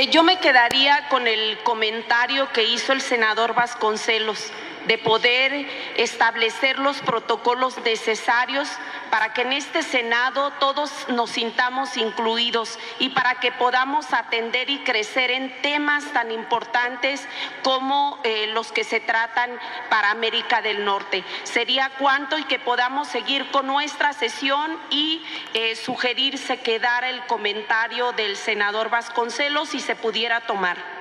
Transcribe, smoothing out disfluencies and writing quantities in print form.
Yo me quedaría con el comentario que hizo el senador Vasconcelos, de poder establecer los protocolos necesarios para que en este Senado todos nos sintamos incluidos y para que podamos atender y crecer en temas tan importantes como los que se tratan para América del Norte. Sería cuanto, y que podamos seguir con nuestra sesión, y sugerirse quedara el comentario del senador Vasconcelos y se pudiera tomar.